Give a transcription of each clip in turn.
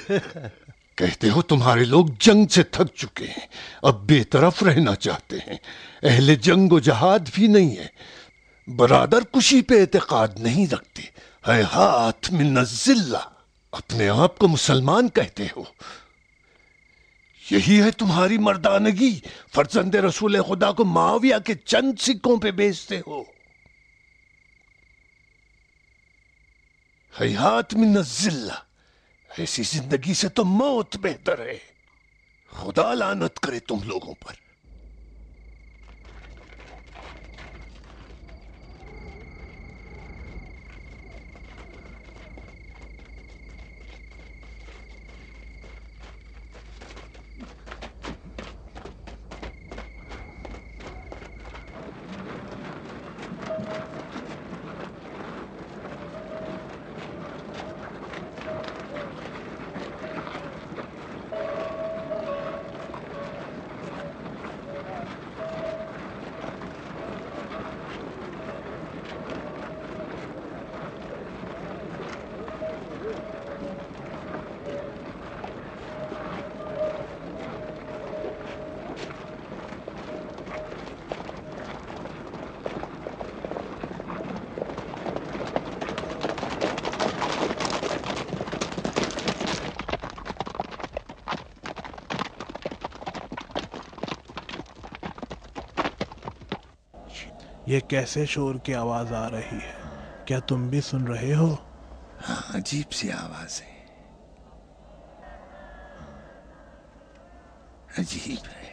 کہتے ہو تمہارے لوگ جنگ سے تھک چکے ہیں، اب بے طرف رہنا چاہتے ہیں، اہل جنگ و جہاد بھی نہیں ہے، برادر کشی پہ اعتقاد نہیں رکھتے، ہیہات من الذلہ، اپنے آپ کو مسلمان کہتے ہو، یہی ہے تمہاری مردانگی؟ فرزند رسول خدا کو معاویہ کے چند سکوں پہ بیچتے ہو، ہیہات من الذلہ، ایسی زندگی سے تو موت بہتر ہے، خدا لعنت کرے تم لوگوں پر۔ یہ کیسے شور کی آواز آ رہی ہے؟ کیا تم بھی سن رہے ہو؟ ہاں، عجیب سی آواز ہے، عجیب ہے۔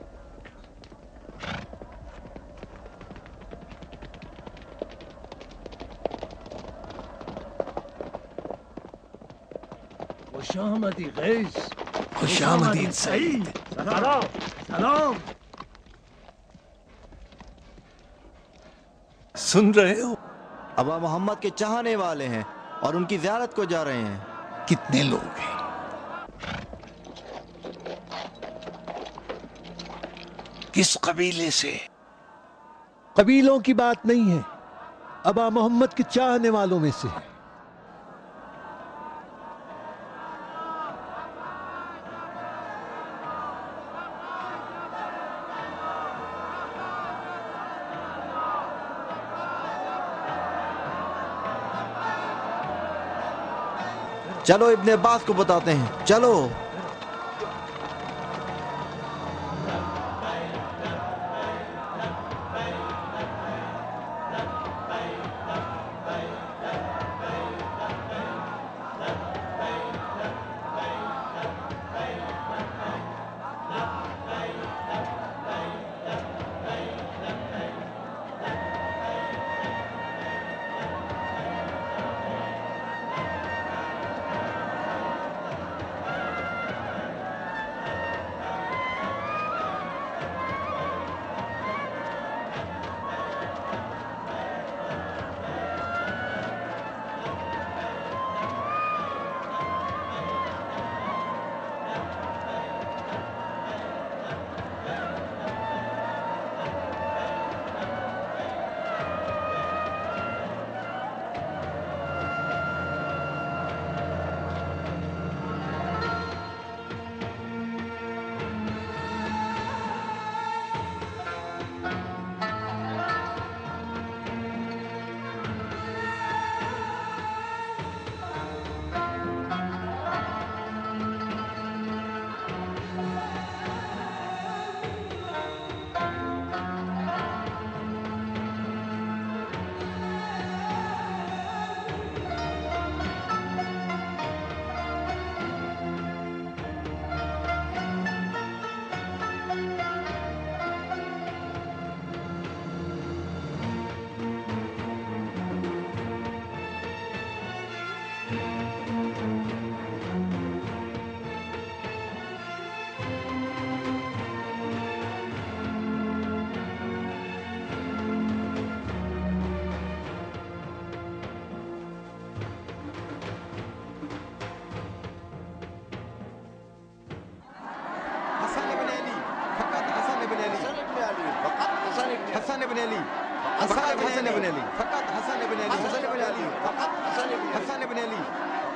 خوش آمدی قیس، خوش آمدید سعید۔ سلام سلام۔ سن رہے ہو؟ ابا محمد کے چاہنے والے ہیں اور ان کی زیارت کو جا رہے ہیں۔ کتنے لوگ ہیں؟ کس قبیلے سے؟ قبیلوں کی بات نہیں ہے، ابا محمد کے چاہنے والوں میں سے ہے۔ چلو ابن عباس کو بتاتے ہیں، چلو۔ حسن بن علی، فقط حسن بن علی، فقط حسن بن علی، حسن بن علی، فقط حسن بن علی، حسن بن علی،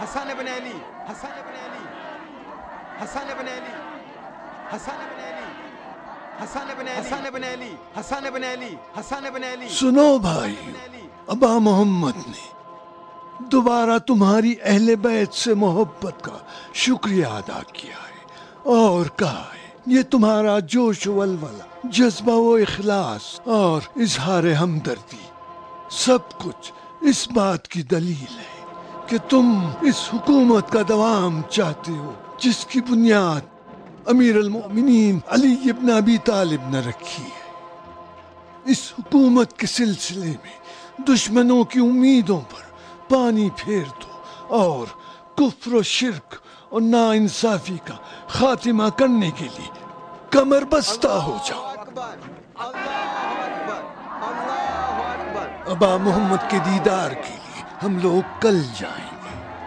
حسن بن علی حسن بن علی حسن بن علی حسن بن علی حسن بن علی حسن بن علی حسن بن علی حسن بن علی سنو بھائی، ابا محمد نے دوبارہ تمہاری اہل بیت سے محبت کا شکریہ ادا کیا ہے اور کہا ہے یہ تمہارا جوش و ولولہ، جذبہ و اخلاص اور اظہار ہمدردی سب کچھ اس بات کی دلیل ہے کہ تم اس حکومت کا دوام چاہتے ہو جس کی بنیاد امیر المؤمنین علی ابن ابی طالب نے رکھی ہے۔ اس حکومت کے سلسلے میں دشمنوں کی امیدوں پر پانی پھیر دو اور کفر و شرک اور ناانصافی کا خاتمہ کرنے کے لیے کمر بستہ ہو جاؤ۔ اکبر اللہ اکبر اللہ اکبر۔ ابا محمد کے دیدار کے لیے ہم لوگ کل جائیں گے۔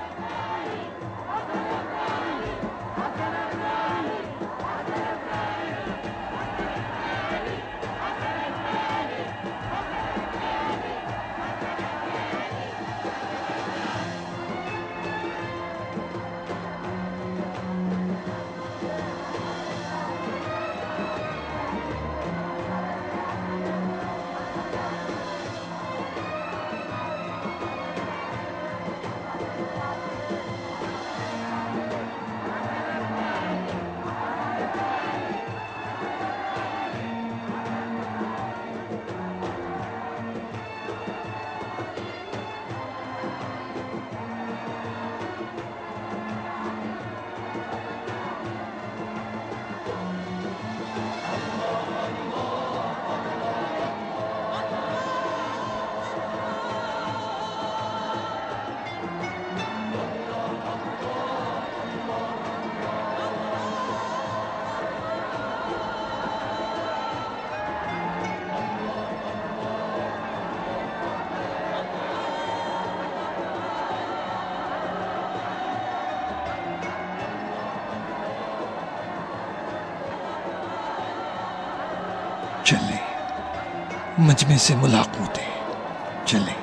چلیں، مجمع سے ملاقات ہے، چلیں۔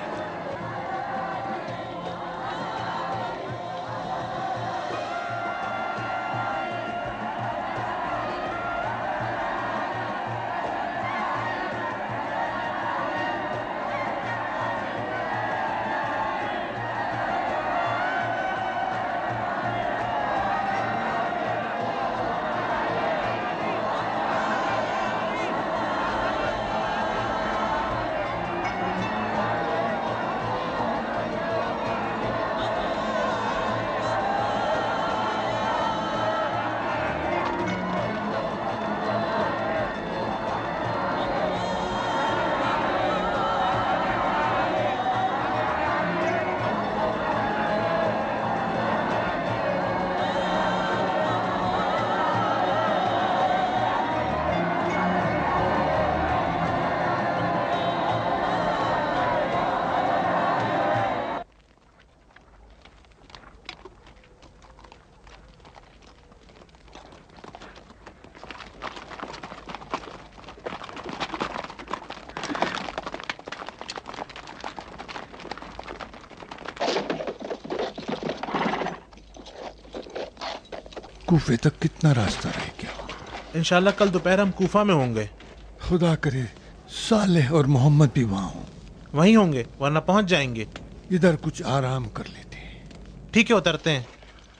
کوفے تک کتنا راستہ رہ گیا؟ انشاءاللہ کل دوپہر ہم کوفہ میں ہوں گے۔ خدا کرے صالح اور محمد بھی وہاں ہوں۔ وہیں ہوں گے ورنہ پہنچ جائیں گے۔ ادھر کچھ آرام کر لیتے ہیں۔ ٹھیک ہے، اترتے ہیں۔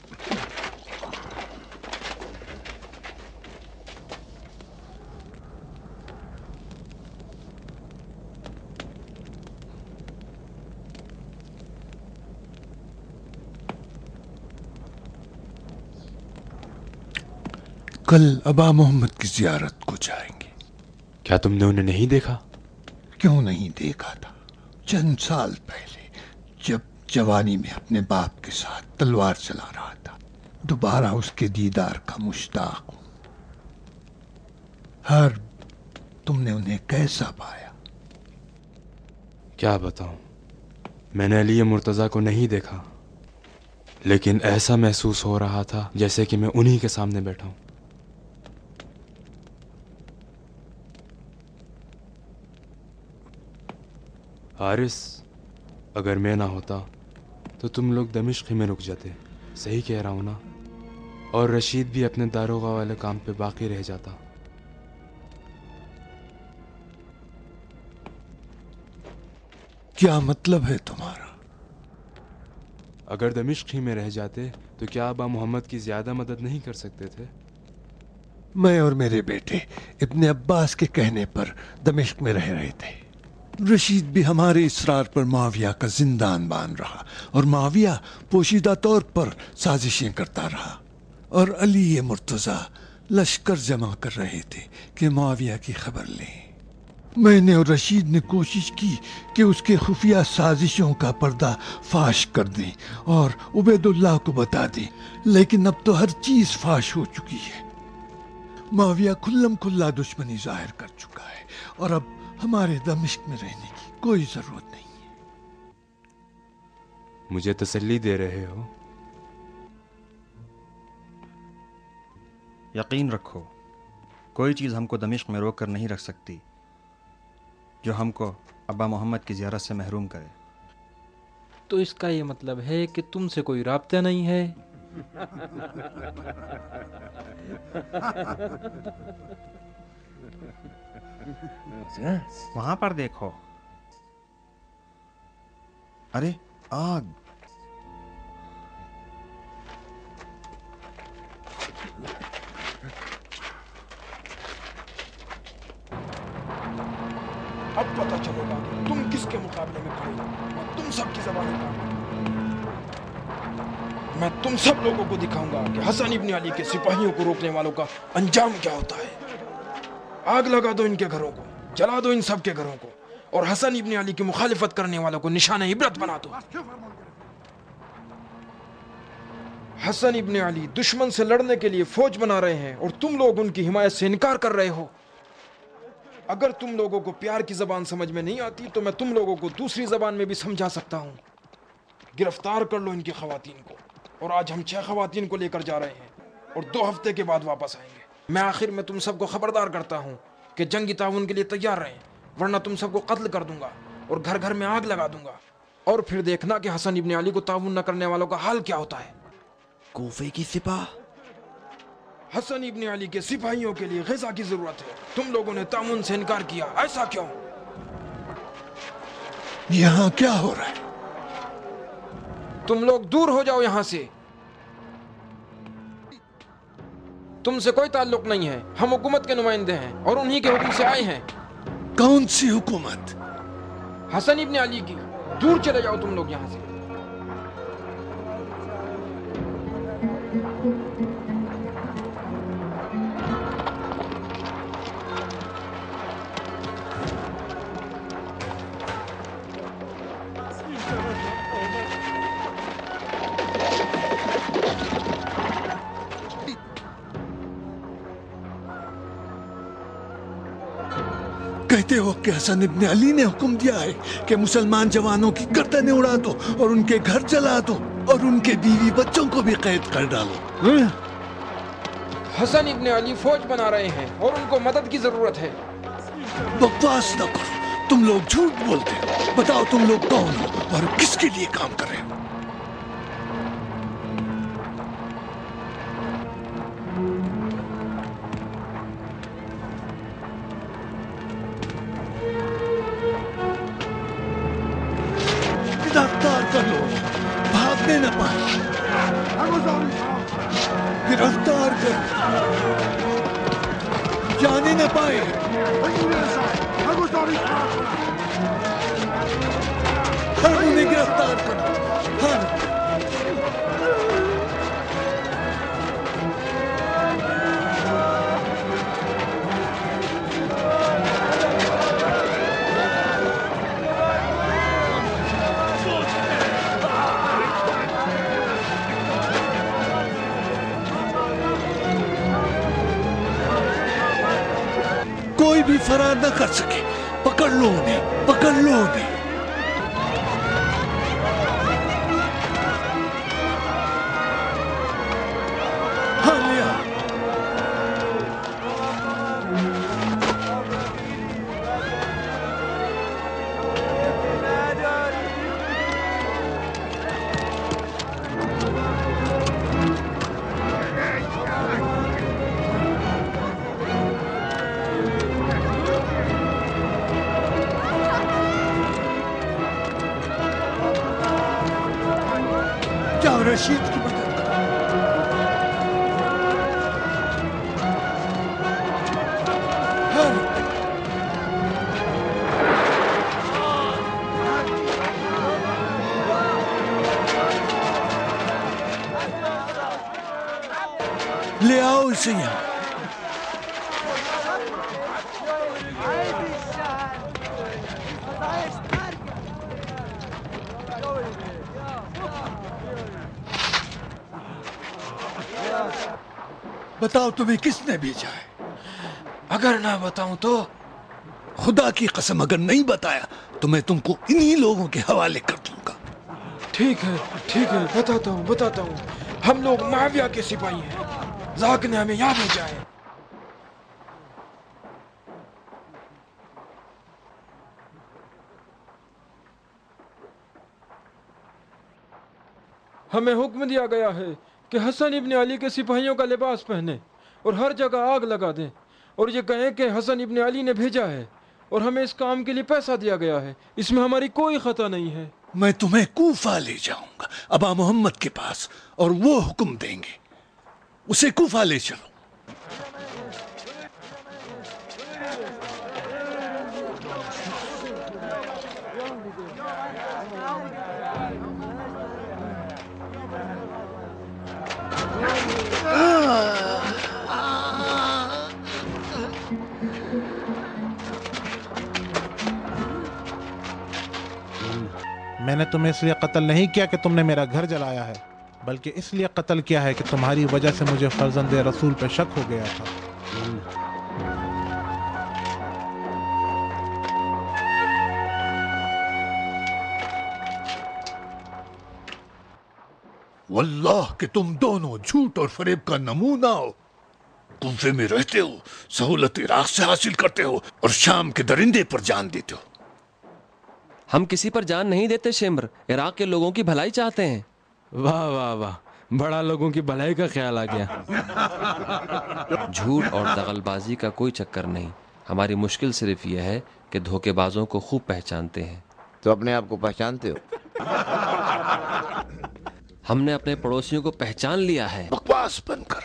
کل ابا محمد کی زیارت کو جائیں گے۔ کیا تم نے انہیں نہیں دیکھا؟ کیوں نہیں دیکھا تھا؟ چند سال پہلے جب جوانی میں اپنے باپ کے ساتھ تلوار چلا رہا تھا، دوبارہ اس کے دیدار کا مشتاق ہوں۔ ہر تم نے انہیں کیسا پایا؟ کیا بتاؤں، میں نے علی مرتضیٰ کو نہیں دیکھا، لیکن ایسا محسوس ہو رہا تھا جیسے کہ میں انہی کے سامنے بیٹھا ہوں۔ حارث، اگر میں نہ ہوتا तो तुम लोग दमिश्क ही में रुक जाते। सही कह रहा हूँ ना? और रशीद भी अपने दारोगा वाले काम पे बाकी रह जाता। क्या मतलब है तुम्हारा? अगर दमिश्क ही में रह जाते तो क्या अबा मोहम्मद की ज्यादा मदद नहीं कर सकते थे? मैं और मेरे बेटे इब्ने अब्बास के कहने पर दमिश्क में रह रहे थे। रशीद भी हमारे इसरार पर मुआविया का जिंदान बांध रहा और मुआविया पोशीदा तौर पर साजिशें करता रहा और अली मुर्तजा लश्कर जमा कर रहे थे कि मुआविया की खबर लें। मैंने और रशीद ने कोशिश की कि उसके खुफिया साजिशों का पर्दा फाश कर दें और उबैदुल्लाह को बता दें, लेकिन अब तो हर चीज फाश हो चुकी है। मुआविया खुल्लम खुल्ला दुश्मनी जाहिर कर चुका है और अब हमारे दमिश्क में रहने की कोई जरूरत नहीं है। मुझे तसल्ली दे रहे हो? यकीन रखो, कोई चीज़ हमको दमिश्क में रोक कर नहीं रख सकती जो हमको अब्बा मोहम्मद की ज़ियारत से महरूम करे। तो इसका ये मतलब है कि तुमसे कोई राब्ता नहीं है? वहां पर देखो। अरे आग! अब पता चलेगा कि तुम किसके मुकाबले में खड़े हो। मैं तुम सब की जबानें काटूंगा। मैं तुम सब लोगों को दिखाऊंगा कि हसन इब्न अली के सिपाहियों को रोकने वालों का अंजाम क्या होता है। आग लगा दो इनके घरों को, जला दो इन सब के घरों को और हसन इब्न अली की मुखालिफत करने वालों को निशान इबरत बना दो। हसन इब्न अली दुश्मन से लड़ने के लिए फौज बना रहे हैं और तुम लोग उनकी हिमायत से इनकार कर रहे हो। अगर तुम लोगों को प्यार की जबान समझ में नहीं आती तो मैं तुम लोगों को दूसरी जबान में भी समझा सकता हूँ। गिरफ्तार कर लो इनकी खवातीन को, और आज हम 6 खवातीन को लेकर जा रहे हैं और 2 हफ्ते के बाद वापस आएंगे। मैं आखिर में तुम सबको खबरदार करता हूँ कि जंगी ताउन के लिए तैयार रहें, वरना तुम सबको कत्ल कर दूंगा और घर घर में आग लगा दूंगा। और फिर देखना कि हसन इब्न अली को ताउन न करने वालों का हाल क्या होता है। कूफे की सिपाह हसन इब्न अली के सिपाहियों के लिए ग़िज़ा की जरूरत है। तुम लोगों ने ताउन से इनकार किया, ऐसा क्यों? यहाँ क्या हो रहा है? तुम लोग दूर हो जाओ यहाँ से। तुमसे कोई ताल्लुक नहीं है। हम हुकूमत के नुमाइंदे हैं और उन्हीं के हुक्म से आए हैं। कौन सी हुकूमत? हसन इब्न अली की। दूर चले जाओ तुम लोग यहाँ से। कहते हो कि हसन इब्न अली ने हुक्म दिया है कि मुसलमान जवानों की गर्दनें उड़ा दो और उनके घर जला दो और उनके बीवी बच्चों को भी कैद कर डालो। हसन इब्न अली फौज बना रहे हैं और उनको मदद की जरूरत है। बकवास न करो, तुम लोग झूठ बोलते हो। बताओ तुम लोग कौन हो और किसके लिए काम कर रहे हो? गिरफ्तार कर लो, भागने न पाए। गिरफ्तार कर, जाने न पाए। हर उन्हें गिरफ्तार करो, हर। कोई भी फरार न कर सके। पकड़ लो उन्हें, पकड़ लो उन्हें। हाँ लिया। رشید کی مدد کرو۔ لے آؤ اسے یہاں۔ بتاؤ تمہیں کس نے بھیجا ہے؟ اگر نہ بتاؤں تو؟ خدا کی قسم اگر نہیں بتایا تو میں تم کو انہی لوگوں کے حوالے کر دوں گا۔ ٹھیک ہے، بتاتا ہوں۔ ہم لوگ معاویہ کے سپاہی ہیں، ذاک نے ہمیں یہاں بھیجا ہے۔ ہمیں حکم دیا گیا ہے کہ حسن ابن علی کے سپاہیوں کا لباس پہنیں اور ہر جگہ آگ لگا دیں، اور یہ کہیں کہ حسن ابن علی نے بھیجا ہے اور ہمیں اس کام کے لیے پیسہ دیا گیا ہے۔ اس میں ہماری کوئی خطا نہیں ہے۔ میں تمہیں کوفہ لے جاؤں گا ابا محمد کے پاس، اور وہ حکم دیں گے، اسے کوفہ لے چلو۔ میں نے تمہیں اس لیے قتل نہیں کیا کہ تم نے میرا گھر جلایا ہے، بلکہ اس لیے قتل کیا ہے کہ تمہاری وجہ سے مجھے فرزند رسول پہ شک ہو گیا تھا۔ واللہ کہ تم دونوں جھوٹ اور فریب کا نمونہ ہو۔ کوفے میں رہتے ہو، سہولت عراق سے حاصل کرتے ہو، اور شام کے درندے پر جان دیتے ہو۔ ہم کسی پر جان نہیں دیتے شمر، عراق کے لوگوں کی بھلائی چاہتے ہیں۔ واہ واہ واہ، بڑا لوگوں کی بھلائی کا خیال آ گیا۔ جھوٹ اور دغل بازی کا کوئی چکر نہیں، ہماری مشکل صرف یہ ہے کہ دھوکے بازوں کو خوب پہچانتے ہیں۔ تو اپنے آپ کو پہچانتے ہو؟ ہم نے اپنے پڑوسیوں کو پہچان لیا ہے۔ بکواس بند کر۔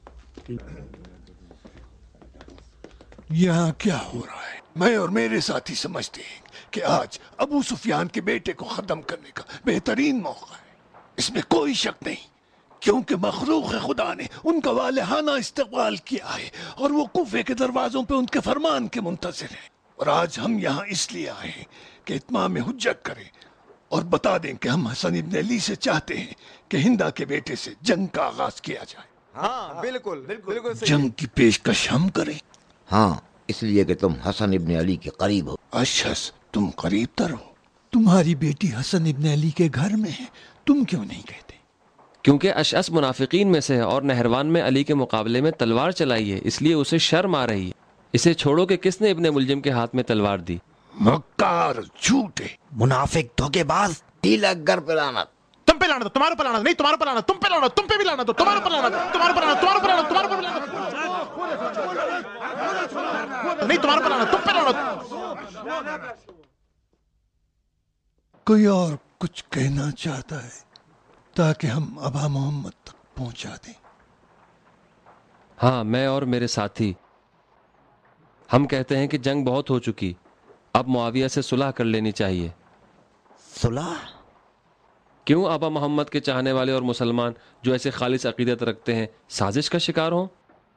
یہاں کیا ہو رہا ہے؟ میں اور میرے ساتھی سمجھتے ہیں کہ آج ابو سفیان کے بیٹے کو ختم کرنے کا بہترین موقع ہے۔ اس میں کوئی شک نہیں، کیونکہ مخلوق خدا نے ان کا والہانہ استقبال کیا ہے اور وہ کوفے کے دروازوں پہ ان کے فرمان کے منتظر ہیں۔ اور آج ہم یہاں اس لیے آئے ہیں کہ اتمام حجت کریں اور بتا دیں کہ ہم حسن ابن علی سے چاہتے ہیں کہ ہندا کے بیٹے سے جنگ کا آغاز کیا جائے۔ ہاں بالکل جنگ کی پیشکش ہم کریں؟ ہاں، اس لیے کہ تم حسن ابن علی کے قریب ہو۔ اشس، تم قریب تر ہو، تمہاری بیٹی حسن ابن علی کے گھر میں ہے، تم کیوں نہیں کہتے؟ کیونکہ اشعث منافقین میں سے ہے اور نہروان میں علی کے مقابلے میں تلوار چلائی ہے، اس لیے اسے شرم آ رہی ہے۔ اسے چھوڑو کہ کس نے ابن ملجم کے ہاتھ میں تلوار دی۔ مکار، جھوٹے، منافق، دھوکے باز، ڈھیلا گر پہ لعنت۔ تم پہ لانا، تمہارے پہ لانا، نہیں تمہارے پہ لانا، تم پہ لانا، تم پہ بھی لانا، تمہارے پہ لانا، تمہارے پہ لانا، تمہارے پہ لانا، تمہارے پہ لانا، نہیں تمہارے پہ لانا، تم پہ لانا۔ کوئی اور کچھ کہنا چاہتا ہے تاکہ ہم ابا محمد تک پہنچا دیں؟ ہاں، میں اور میرے ساتھی ہم کہتے ہیں کہ جنگ بہت ہو چکی، اب معاویہ سے صلح کر لینی چاہیے۔ صلح؟ کیوں آبا محمد کے چاہنے والے اور مسلمان جو ایسے خالص عقیدت رکھتے ہیں سازش کا شکار ہوں؟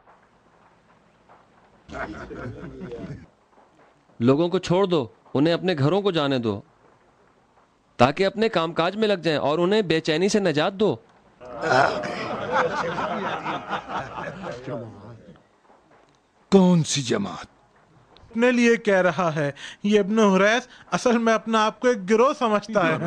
لوگوں کو چھوڑ دو، انہیں اپنے گھروں کو جانے دو تاکہ اپنے کام کاج میں لگ جائیں اور انہیں بے چینی سے نجات دو۔ کون سی جماعت؟ اپنے لیے کہہ رہا ہے، یہ ابن حریث اصل میں اپنا آپ کو ایک گروہ سمجھتا ہے۔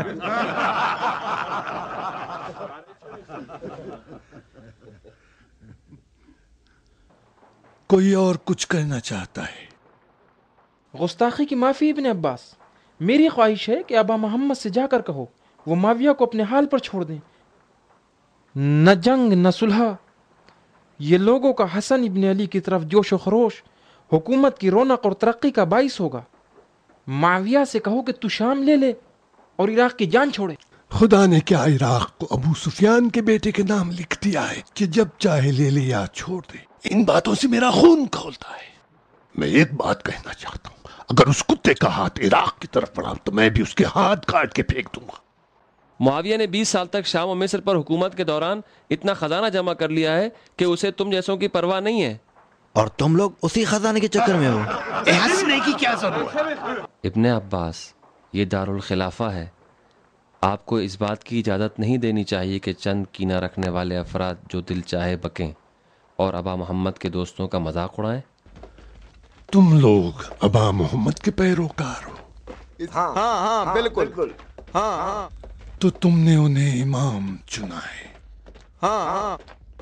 کوئی اور کچھ کہنا چاہتا ہے؟ گستاخی کی معافی ابن عباس، میری خواہش ہے کہ ابا محمد سے جا کر کہو وہ معاویہ کو اپنے حال پر چھوڑ دیں، نہ جنگ نہ صلح۔ یہ لوگوں کا حسن ابن علی کی طرف جوش و خروش حکومت کی رونق اور ترقی کا باعث ہوگا۔ معاویہ سے کہو کہ تو شام لے لے اور عراق کی جان چھوڑے۔ خدا نے کیا عراق کو ابو سفیان کے بیٹے کے نام لکھ دیا ہے کہ جب چاہے لے لے یا چھوڑ دے؟ ان باتوں سے میرا خون کھولتا ہے۔ میں ایک بات کہنا چاہتا ہوں، اگر اس کتے کا ہاتھ عراق کی طرف بڑھا تو میں بھی اس کے ہاتھ کاٹ کے پھینک دوں گا۔ معاویہ نے 20 سال تک شام و مصر پر حکومت کے دوران اتنا خزانہ جمع کر لیا ہے کہ اسے تم جیسوں کی پرواہ نہیں ہے، اور تم لوگ اسی خزانے کے چکر میں ہو۔ ہنسنے کی کیا ضرورت؟ ابن عباس، یہ دارالخلافہ ہے، آپ کو اس بات کی اجازت نہیں دینی چاہیے کہ چند کینہ رکھنے والے افراد جو دل چاہے بکیں اور ابا محمد کے دوستوں کا مذاق اڑائیں۔ تم لوگ ابا محمد کے پیروکار ہو؟ ہاں بالکل، ہاں تو تم نے انہیں امام چنا ہے؟ ہاں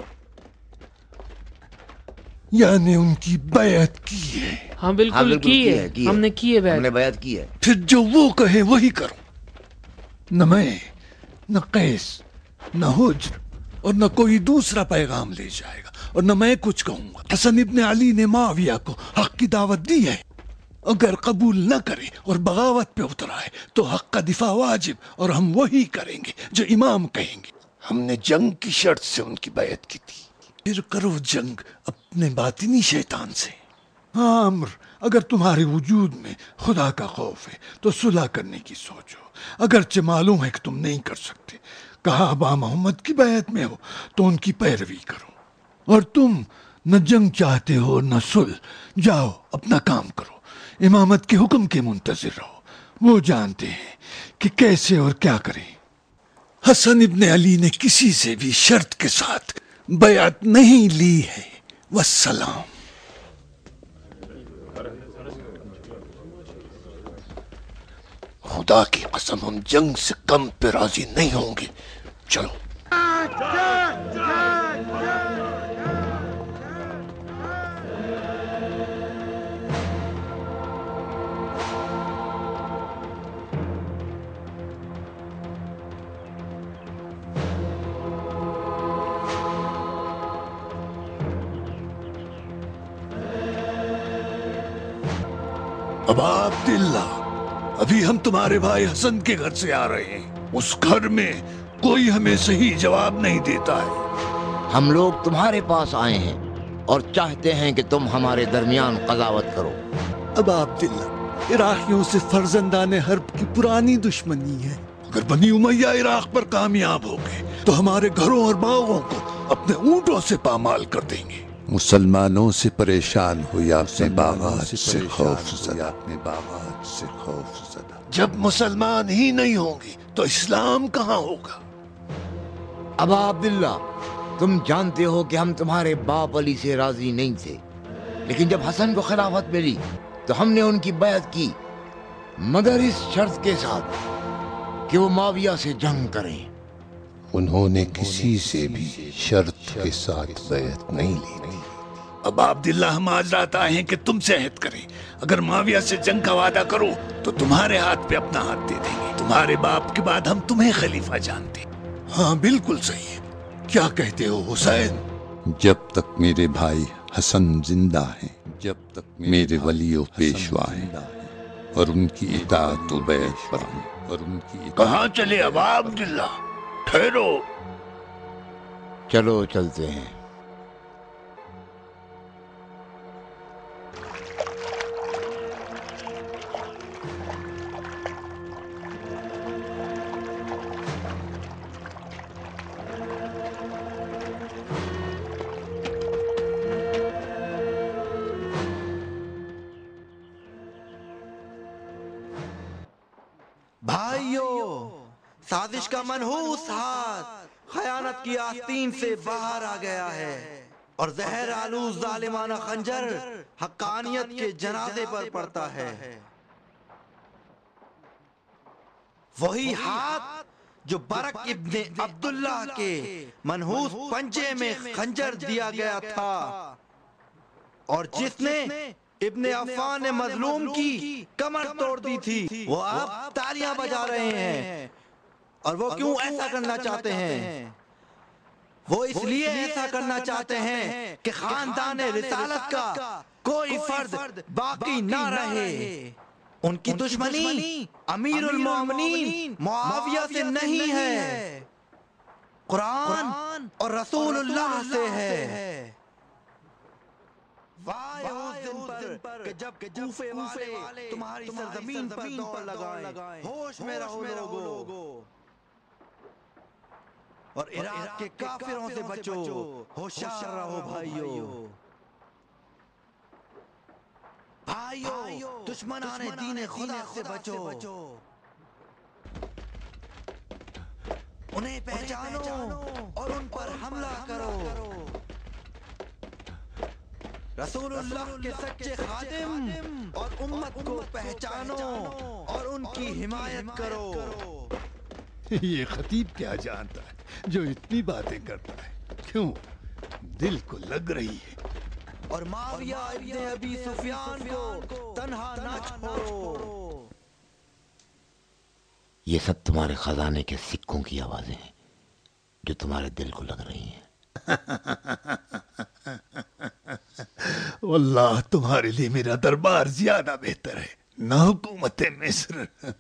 یعنی ان کی بیعت کی ہے؟ ہاں بالکل کی ہے، ہم نے کی ہے، ہم نے بیعت کی ہے۔ پھر جو وہ کہے وہی کرو، نہ میں، نہ قیس، نہ حجر، اور نہ کوئی دوسرا پیغام لے جائے گا، اور نہ میں کچھ کہوں گا۔ حسن ابن علی نے معاویہ کو حق کی دعوت دی ہے، اگر قبول نہ کرے اور بغاوت پہ اتر آئے تو حق کا دفاع واجب، اور ہم وہی کریں گے جو امام کہیں گے۔ ہم نے جنگ کی شرط سے ان کی بیعت کی تھی، پھر کرو جنگ اپنے باطنی شیطان سے۔ ہاں عمر، اگر تمہارے وجود میں خدا کا خوف ہے تو صلح کرنے کی سوچو، اگرچہ معلوم ہے کہ تم نہیں کر سکتے۔ کہا ابا محمد کی بیعت میں ہو تو ان کی پیروی کرو، اور تم نہ جنگ چاہتے ہو نہ صلح، جاؤ اپنا کام کرو، امامت کے حکم کے منتظر رہو، وہ جانتے ہیں کہ کیسے اور کیا کریں۔ حسن ابن علی نے کسی سے بھی شرط کے ساتھ بیعت نہیں لی ہے، والسلام۔ خدا کی قسم ہم جنگ سے کم پہ راضی نہیں ہوں گے، چلو۔ ابا عبداللہ، ابھی ہم تمہارے بھائی حسن کے گھر سے آ رہے ہیں، اس گھر میں کوئی ہمیں صحیح جواب نہیں دیتا ہے۔ ہم لوگ تمہارے پاس آئے ہیں اور چاہتے ہیں کہ تم ہمارے درمیان قضاوت کرو۔ ابا عبداللہ، عراقیوں سے فرزندان حرب کی پرانی دشمنی ہے، اگر بنی امیہ عراق پر کامیاب ہو گئے تو ہمارے گھروں اور باغوں کو اپنے اونٹوں سے پامال کر دیں گے۔ مسلمانوں سے پریشان ہو یا اپنے باغات سے خوف زدہ، جب مسلمان ہی نہیں ہوں گے تو اسلام کہاں ہوگا؟ ابا عبداللہ، تم جانتے ہو کہ ہم تمہارے باپ علی سے راضی نہیں تھے، لیکن جب حسن کو خلافت ملی تو ہم نے ان کی بیعت کی، مگر اس شرط کے ساتھ کہ وہ معاویہ سے جنگ کریں۔ انہوں نے کسی سے بھی شرط کے ساتھ بیعت نہیں لی تھی۔ اب عبداللہ، ہم آج رات آئے ہیں کہ تم سے عہد کریں، اگر معاویہ سے جنگ کا وعدہ کرو تو تمہارے ہاتھ پہ اپنا ہاتھ دے دیں گے، تمہارے باپ کے بعد ہم تمہیں خلیفہ جانتے ہیں۔ ہاں بالکل صحیح ہے، کیا کہتے ہو حسین؟ جب تک میرے بھائی حسن زندہ ہیں، جب تک میرے ولی و پیشوا ہیں، اور ان کی اطاعت و بیعت پر ہیں، اور ان کی کہاں چلے ابا عبداللہ؟ ٹھہرو۔ چلو چلتے ہیں۔ بھائیو، سازش کا منحوس ہاتھ خیانت کی آستین سے باہر آ گیا ہے، اور زہر آلود ظالمانہ خنجر حقانیت کے جنازے پر پڑتا ہے۔ وہی ہاتھ جو برق ابن عبداللہ کے منحوس پنجے میں خنجر دیا گیا تھا، اور جس نے ابن عفان مظلوم کی کمر توڑ دی تھی، وہ اب تالیاں بجا رہے ہیں۔ اور وہ کیوں ایسا کرنا چاہتے ہیں؟ وہ اس لیے ایسا کرنا چاہتے ہیں کہ خاندان رسالت کا کوئی فرد باقی نہ رہے۔ ان کی دشمنی امیر المومنین معاویہ سے نہیں ہے، قرآن اور رسول اللہ سے ہے۔ وائے اس دن پر کہ جب کوفے والے تمہاری سرزمین پر دوڑ لگائیں، ہوش میں رہو لوگو، اور عراق کے کافروں سے بچو، ہوشیار رہو بھائیو۔ بھائیو دشمنان دین خدا سے بچو، انہیں پہچانو اور ان پر حملہ کرو۔ رسول اللہ کے سچے خادم اور امت کو پہچانو اور ان کی حمایت کرو۔ یہ خطیب کیا جانتا ہے جو اتنی باتیں کرتا ہے؟ کیوں؟ دل کو لگ رہی ہے۔ اور معاویہ ابن ابی سفیان کو تنہا نہ چھوڑو۔ یہ سب تمہارے خزانے کے سکوں کی آوازیں ہیں جو تمہارے دل کو لگ رہی ہیں۔ واللہ تمہارے لیے میرا دربار زیادہ بہتر ہے، نہ حکومت مصر۔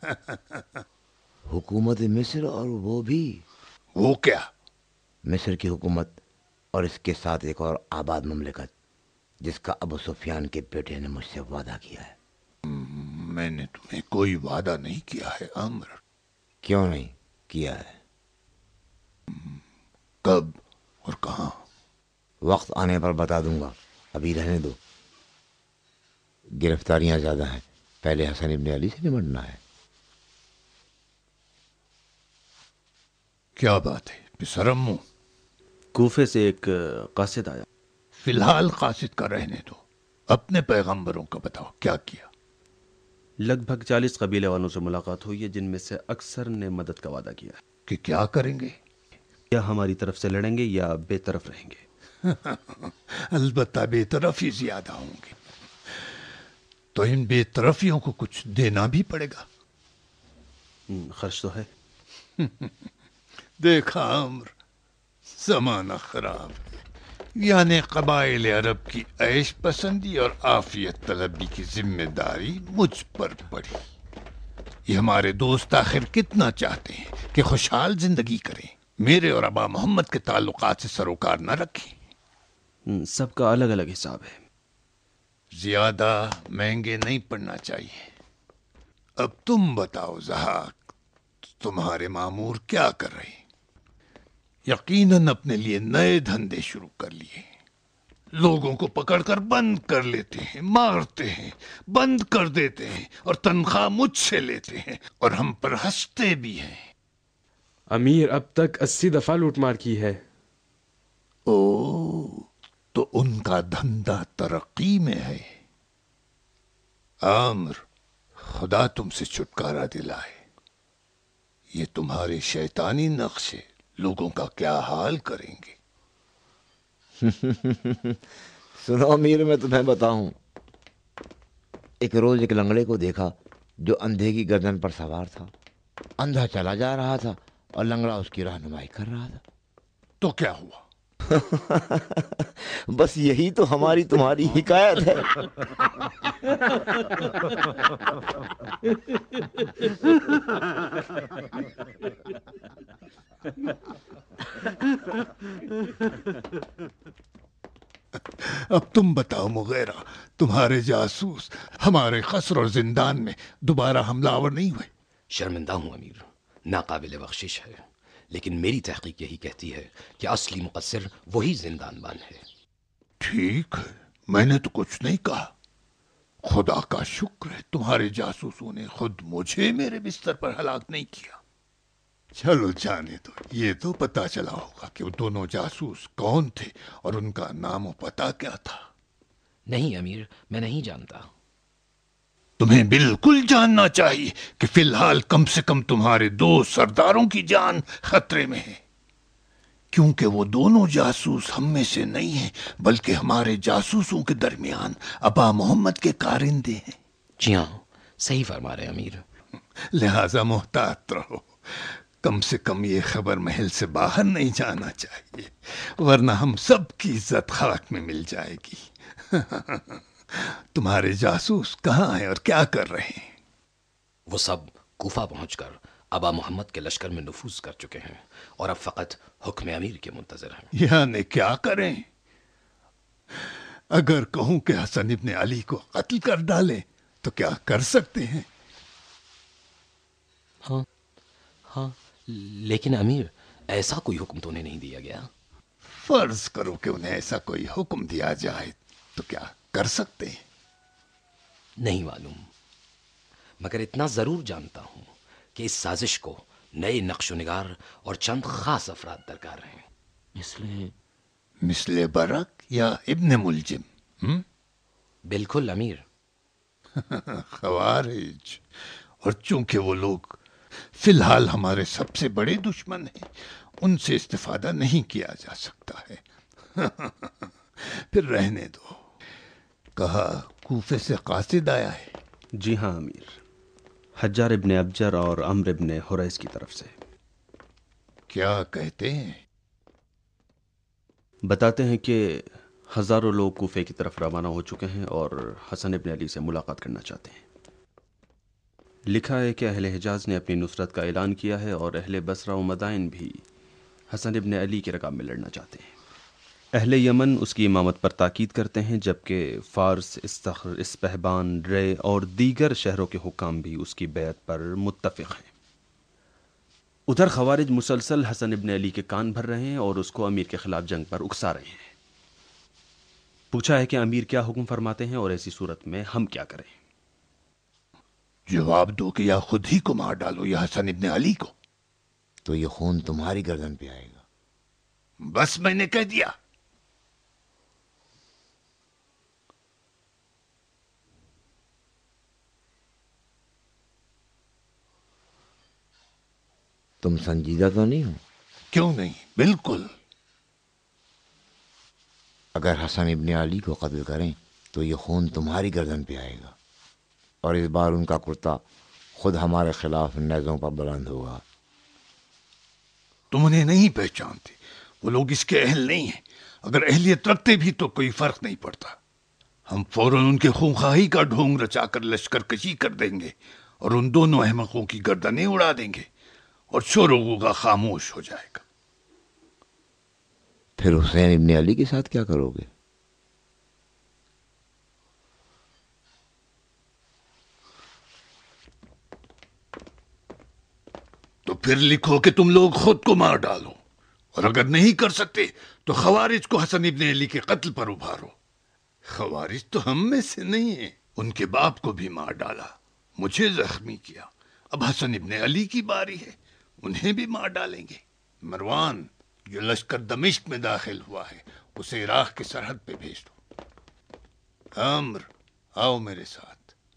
حکومت مصر؟ اور وہ بھی؟ وہ کیا؟ مصر کی حکومت اور اس کے ساتھ ایک اور آباد مملکت جس کا ابو سفیان کے بیٹے نے مجھ سے وعدہ کیا ہے۔ میں نے تمہیں کوئی وعدہ نہیں کیا ہے عمر۔ کیوں نہیں کیا ہے؟ کب اور کہاں؟ وقت آنے پر بتا دوں گا، ابھی رہنے دو۔ گرفتاریاں زیادہ ہیں، پہلے حسن ابن علی سے نمٹنا ہے۔ کیا بات ہے پسرمو؟ کوفے سے ایک قاصد آیا۔ فی الحال قاصد کا رہنے دو، اپنے پیغمبروں کا بتاؤ کیا کیا؟ لگ بھگ 40 قبیلے والوں سے ملاقات ہوئی ہے، جن میں سے اکثر نے مدد کا وعدہ کیا ہے کہ کیا کریں گے؟ یا ہماری طرف سے لڑیں گے یا بے طرف رہیں گے۔ البتہ بے طرف ہی زیادہ ہوں گے، تو ان بے طرفیوں کو کچھ دینا بھی پڑے گا۔ خرچ تو ہے۔ دیکھا عمر، زمانہ خراب، یعنی قبائل عرب کی عیش پسندی اور عافیت طلبی کی ذمہ داری مجھ پر پڑی۔ یہ ہمارے دوست آخر کتنا چاہتے ہیں کہ خوشحال زندگی کریں، میرے اور ابا محمد کے تعلقات سے سروکار نہ رکھیں۔ سب کا الگ الگ حساب ہے۔ زیادہ مہنگے نہیں پڑنا چاہیے۔ اب تم بتاؤ ضحاک، تمہارے مامور کیا کر رہے ہیں؟ یقیناً اپنے لیے نئے دھندے شروع کر لیے، لوگوں کو پکڑ کر بند کر لیتے ہیں، مارتے ہیں، بند کر دیتے ہیں، اور تنخواہ مجھ سے لیتے ہیں، اور ہم پر ہنستے بھی ہیں۔ امیر اب تک 80 دفعہ لوٹ مار کی ہے۔ او، تو ان کا دھندا ترقی میں ہے۔ عامر، خدا تم سے چھٹکارا دلائے، یہ تمہارے شیطانی نقشے لوگوں کا کیا حال کریں گے؟ سنو امیر، میں تمہیں بتاؤں، ایک روز ایک لنگڑے کو دیکھا جو اندھے کی گردن پر سوار تھا۔ اندھا چلا جا رہا تھا اور لنگڑا اس کی رہنمائی کر رہا تھا۔ تو کیا ہوا؟ بس یہی تو ہماری تمہاری حکایت ہے۔ اب تم بتاؤ مغیرہ، تمہارے جاسوس ہمارے قصر اور زندان میں دوبارہ حملہ آور نہیں ہوئے؟ شرمندہ ہوں امیر، ناقابل بخشش ہے، لیکن میری تحقیق یہی کہتی ہے کہ اصلی مقصر وہی زندان بان ہے۔ ٹھیک ہے، میں نے تو کچھ نہیں کہا۔ خدا کا شکر ہے تمہارے جاسوسوں نے خود مجھے میرے بستر پر ہلاک نہیں کیا۔ چلو جانے دو، یہ تو پتا چلا ہوگا کہ وہ دونوں جاسوس کون تھے اور ان کا نام و پتہ کیا تھا۔ نہیں امیر، میں نہیں جانتا۔ تمہیں بالکل جاننا چاہیے کہ فی الحال کم سے کم تمہارے 2 سرداروں کی جان خطرے میں ہے، کیونکہ وہ دونوں جاسوس ہم میں سے نہیں ہیں، بلکہ ہمارے جاسوسوں کے درمیان ابا محمد کے کارندے ہیں۔ جی ہاں، صحیح فرما رہے امیر۔ لہذا محتاط رہو، کم سے کم یہ خبر محل سے باہر نہیں جانا چاہیے، ورنہ ہم سب کی عزت خاک میں مل جائے گی۔ تمہارے جاسوس کہاں ہیں اور کیا کر رہے ہیں؟ وہ سب کوفہ پہنچ کر ابا محمد کے لشکر میں نفوذ کر چکے ہیں اور اب فقط حکم امیر کے منتظر ہیں۔ یعنی کیا کریں؟ اگر کہوں کہ حسن ابن علی کو قتل کر ڈالیں تو کیا کر سکتے ہیں؟ ہاں لیکن امیر ایسا کوئی حکم تو انہیں نہیں دیا گیا۔ فرض کرو کہ انہیں ایسا کوئی حکم دیا جائے تو کیا کر سکتے ہیں؟ نہیں معلوم، مگر اتنا ضرور جانتا ہوں کہ اس سازش کو نئے نقش و نگار اور چند خاص افراد درکار ہیں۔ مثل برق یا ابن ملجم؟ بالکل امیر۔ خوارج، اور چونکہ وہ لوگ فی الحال ہمارے سب سے بڑے دشمن ہیں، ان سے استفادہ نہیں کیا جا سکتا ہے۔ پھر رہنے دو۔ کہا کوفے سے قاصد آیا ہے؟ جی ہاں امیر، حجار ابن ابجر اور عمرو ابن حریث کی طرف سے۔ کیا کہتے ہیں؟ بتاتے ہیں کہ ہزاروں لوگ کوفے کی طرف روانہ ہو چکے ہیں اور حسن ابن علی سے ملاقات کرنا چاہتے ہیں۔ لکھا ہے کہ اہل حجاز نے اپنی نصرت کا اعلان کیا ہے اور اہل بصرہ و مدائن بھی حسن ابن علی کے رکاب میں لڑنا چاہتے ہیں۔ اہل یمن اس کی امامت پر تاکید کرتے ہیں، جبکہ فارس، استخر، اسپہبان، رے اور دیگر شہروں کے حکام بھی اس کی بیعت پر متفق ہیں۔ ادھر خوارج مسلسل حسن ابن علی کے کان بھر رہے ہیں اور اس کو امیر کے خلاف جنگ پر اکسا رہے ہیں۔ پوچھا ہے کہ امیر کیا حکم فرماتے ہیں اور ایسی صورت میں ہم کیا کریں؟ جواب دو کہ یا خود ہی کو مار ڈالو یا حسن ابن علی کو۔ تو یہ خون تمہاری گردن پہ آئے گا۔ بس میں نے کہہ دیا۔ تم سنجیدہ تو نہیں ہو؟ کیوں نہیں، بالکل۔ اگر حسن ابن علی کو قتل کریں تو یہ خون تمہاری گردن پہ آئے گا، اور اس بار ان کا کرتا خود ہمارے خلاف نیزوں پر بلند ہوگا۔ تم انہیں نہیں پہچانتے، وہ لوگ اس کے اہل نہیں ہیں۔ اگر اہلیت رکھتے بھی تو کوئی فرق نہیں پڑتا۔ ہم فوراً ان کے خونخواہی کا ڈھونگ رچا کر لشکر کشی کر دیں گے اور ان دونوں احمقوں کی گردنیں اڑا دیں گے اور شور و غوغا خاموش ہو جائے گا۔ پھر حسین ابن علی کے ساتھ کیا کرو گے؟ تو پھر لکھو کہ تم لوگ خود کو مار ڈالو، اور اگر نہیں کر سکتے تو خوارج کو حسن ابن علی کے قتل پر ابھارو۔ خوارج تو ہم میں سے نہیں ہیں، ان کے باپ کو بھی مار ڈالا، مجھے زخمی کیا، اب حسن ابن علی کی باری ہے، انہیں بھی مار ڈالیں گے۔ مروان، جو لشکر دمشق میں داخل ہوا ہے اسے عراق کی سرحد پہ بھیج دو۔ عمر، آؤ میرے ساتھ۔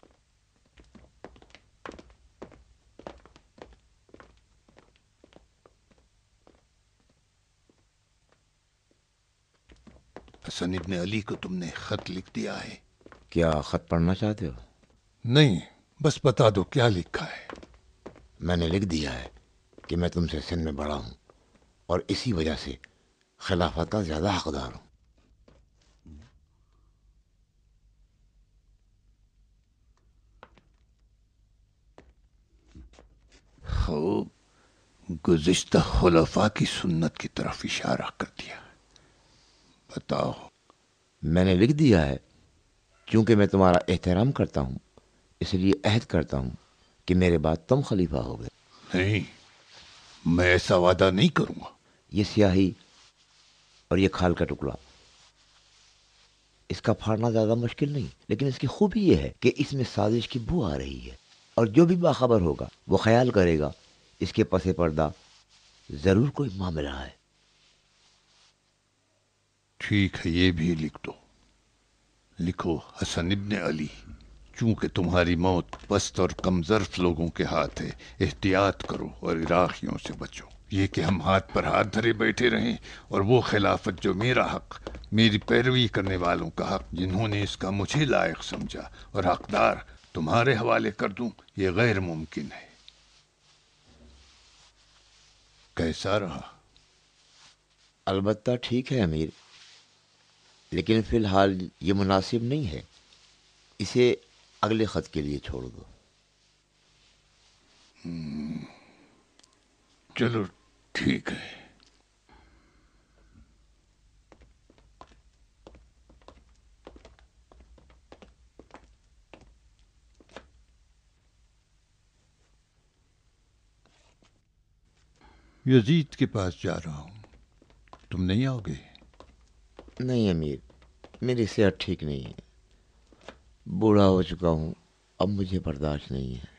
حسن ابن علی کو تم نے خط لکھ دیا ہے؟ کیا خط پڑھنا چاہتے ہو؟ نہیں، بس بتا دو کیا لکھا ہے۔ میں نے لکھ دیا ہے کہ میں تم سے سن میں بڑا ہوں اور اسی وجہ سے خلافت کا زیادہ حقدار ہوں۔ خوب، گزشتہ خلفاء کی سنت کی طرف اشارہ کر دیا۔ بتاؤ۔ میں نے لکھ دیا ہے چونکہ میں تمہارا احترام کرتا ہوں، اس لیے عہد کرتا ہوں کہ میرے بعد تم خلیفہ ہو گئے۔ نہیں، میں ایسا وعدہ نہیں کروں گا۔ یہ سیاہی اور یہ کھال کا ٹکڑا، اس کا پھاڑنا زیادہ مشکل نہیں، لیکن اس کی خوبی یہ ہے کہ اس میں سازش کی بو آ رہی ہے، اور جو بھی باخبر ہوگا وہ خیال کرے گا اس کے پس پردہ ضرور کوئی معاملہ ہے۔ ٹھیک ہے، یہ بھی لکھ دو۔ لکھو حسن ابن علی، چونکہ تمہاری موت پست اور کم ظرف لوگوں کے ہاتھ ہے، احتیاط کرو اور عراقیوں سے بچو۔ یہ کہ ہم ہاتھ پر ہاتھ دھرے بیٹھے رہیں اور وہ خلافت جو میرا حق، میری پیروی کرنے والوں کا حق جنہوں نے اس کا مجھے لائق سمجھا اور حقدار تمہارے حوالے کر دوں، یہ غیر ممکن ہے۔ کیسا رہا؟ البتہ ٹھیک ہے امیر، لیکن فی الحال یہ مناسب نہیں ہے، اسے اگلے خط کے لیے چھوڑ دو۔ चलो ठीक है। यजीद के पास जा रहा हूं, तुम नहीं आओगे? नहीं अमीर, मेरी सेहत ठीक नहीं है, बूढ़ा हो चुका हूं, अब मुझे बर्दाश्त नहीं है।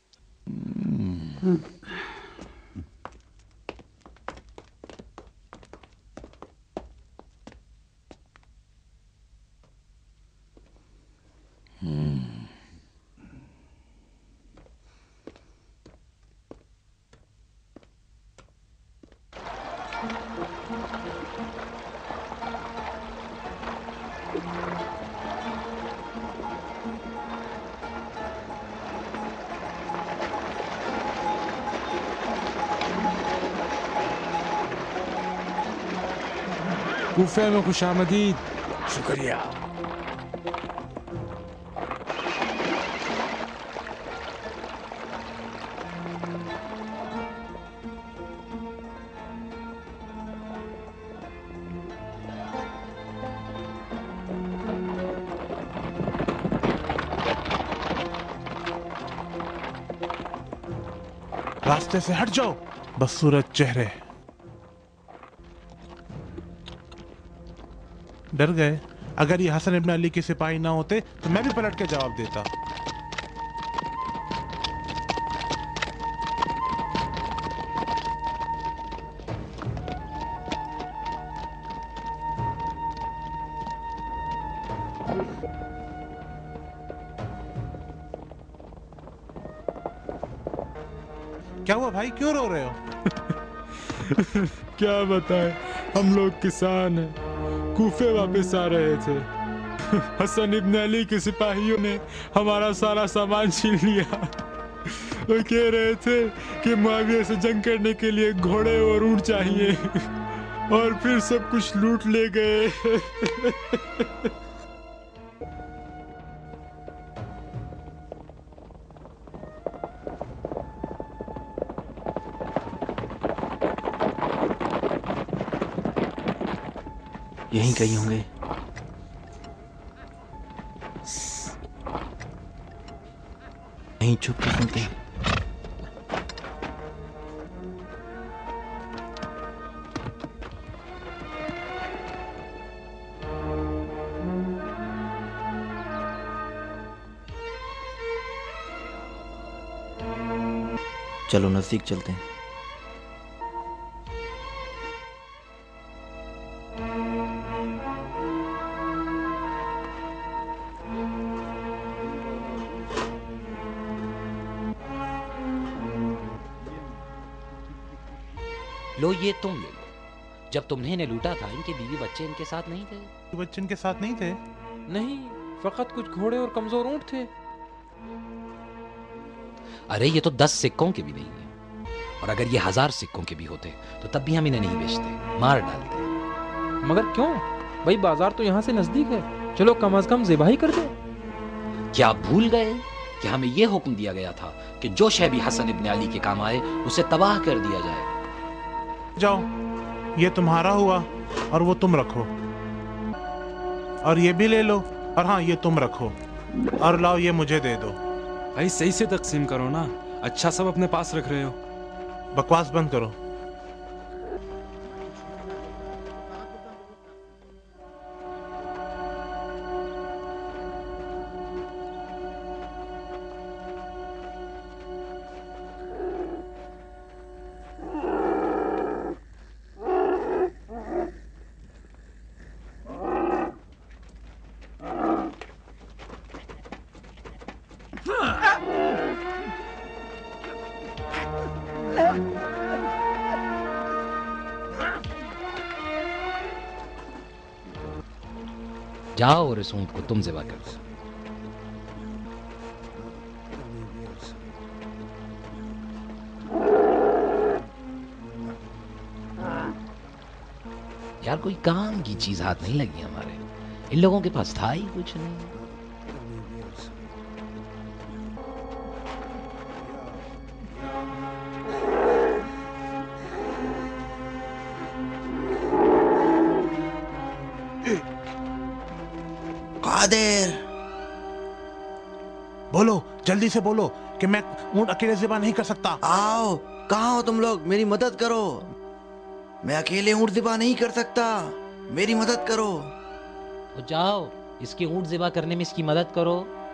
कूफे में खुशामदीद। शुक्रिया। रास्ते से हट जाओ, बदसूरत चेहरे। डर गए? अगर ये हसन इब्न अली के सिपाही ना होते तो मैं भी पलट के जवाब देता। क्या हुआ भाई, क्यों रो रहे हो? क्या बताएं, हम लोग किसान हैं, कूफे वापस आ रहे थे। हसन इब्न अली के सिपाहियों ने हमारा सारा सामान छीन लिया। वो कह रहे थे कि मुआविया से जंग करने के लिए घोड़े और ऊंट चाहिए, और फिर सब कुछ लूट ले गए। यहीं कहीं होंगे। यहीं छुप के सुनते हैं। चलो नजदीक चलते हैं। लो ये तुम ले लो। जब तुमने इन्हें लूटा था इनके बीवी बच्चे इनके साथ नहीं थे? बच्चे इनके साथ नहीं थे? नहीं, फकत कुछ घोड़े और कमजोर ऊंट थे। अरे ये तो 10 सिक्कों के भी नहीं है, और अगर ये 1000 सिक्कों के भी होते तो तब भी हम इन्हें नहीं बेचते, मार डालते। मगर क्यों भाई, बाजार तो यहाँ से नजदीक है, चलो कम से कम ज़िबाही कर दो। क्या आप भूल गए कि हमें यह हुक्म दिया गया था कि जो शय भी हसन इब्न अली के काम आए उसे तबाह कर दिया जाए। जाओ, ये तुम्हारा हुआ और वो तुम रखो, और ये भी ले लो, और हाँ ये तुम रखो, और लाओ ये मुझे दे दो। भाई सही से तकसीम करो ना, अच्छा सब अपने पास रख रहे हो। बकवास बंद करो। जाओ और इस ऊंट को तुम ज़िबा कर दो। यार कोई काम की चीज हाथ नहीं लगी हमारे, इन लोगों के पास था ही कुछ नहीं। कादिर। बोलो, जल्दी से बोलो कि मैं ऊंट अकेले ज़िबा नहीं कर सकता। आओ, कहाँ हो तुम लोग? मेरी मदद करो। मैं अकेले ऊंट ज़िबा नहीं कर सकता, मेरी मदद करो। तो जाओ, इसके ऊंट ज़िबा करने में इसकी मदद करो।